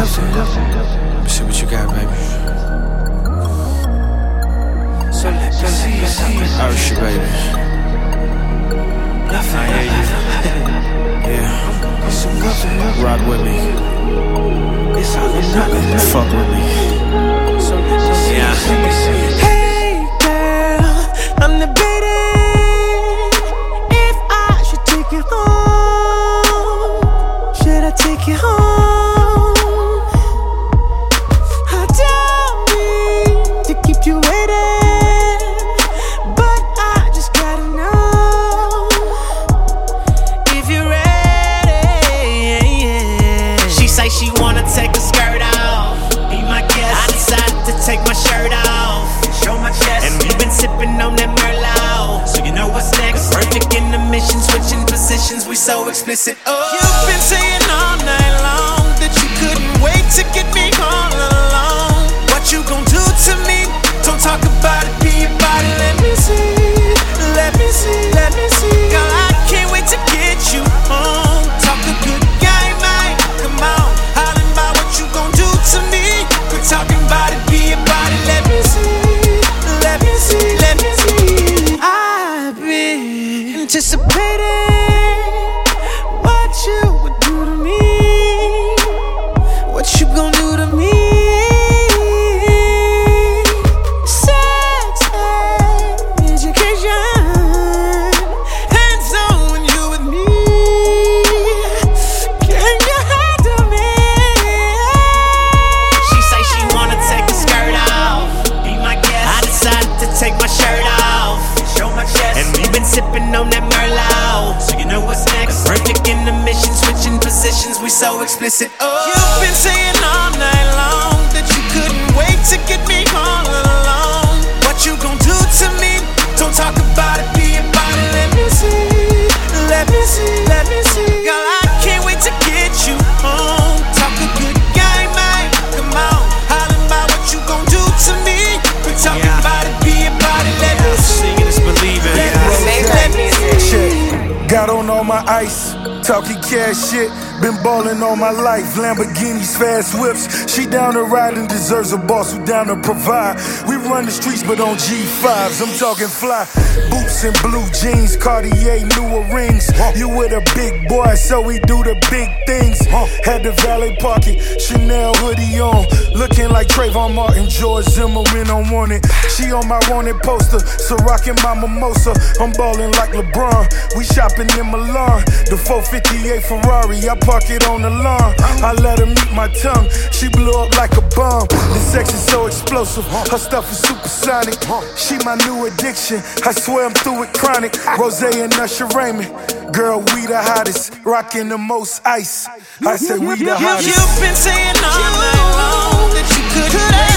nothing. Let me see what you got, baby. So let me see something. Oh shit, baby. Nothing. Yeah. Rock with me. It's all or nothing. Fuck with me. So let me see. Hey girl, I'm debating if I should take you home. Should I take you home? I don't mean to keep you waiting, but I just gotta know if you're ready. She say she wanna take her skirt off. Be my guest. I decided to take my shirt off, show my chest, and we've been sipping on that Merlot. So you know what's next? Perfect in the mission, switching positions. We so explicit. Oh, you've been saying all night long that you couldn't wait to get me all alone. What you gon' do to me? Don't talk about it, be about it. Let me see, let me see, let me see. Girl, I can't wait to get you home. Talk a good game, man. Come on, hollering about what you gon' do to me. Quit talking about it, be about it. Let me see, let me see, let me see. I've been anticipating what you would do to me. What you gon' do to me? Sex, education, hands-on when you with me. Can you handle me? she say she wanna take her skirt off. Be my guest. I decided to take my shirt off, show my chest, and we've been sipping on that Merlot. So you know what's next? Perfect in the mission, switching positions. We so explicit. Oh, You've been saying all night long that you couldn't wait to get me all alone. What you gon' do to me? Don't talk about it, be about it. Let me see, let me see, let me see. Girl, I can't wait to get you home. Talk a good game, man. Come on, hollering about what you gon' do to me. Quit talking about it, be about it. Let me see, Seeing is believing. let me see. Got on all my ice, talking cash shit. Been ballin' all my life, Lamborghinis, fast whips. She down to ride and deserves a boss who down to provide. We run the streets but on G5s, I'm talking fly. Boots and blue jeans, Cartier, newer rings. You with a big boy, so we do the big things. Had the valet parking, Chanel hoodie on. Looking like Trayvon Martin, George Zimmerman on wanted. She on my wanted poster, so rockin' my mimosa. I'm ballin' like LeBron, we shopping in Milan. The 458 Ferrari, I park it on the lawn. I let her meet my tongue, she blew up like a bomb. The sex is so explosive, her stuff is supersonic. She my new addiction, I swear I'm through with chronic. Rose and Usher Raymond, girl, we the hottest. Rockin' the most ice, I say we the hottest. You've been saying all night long that you couldn't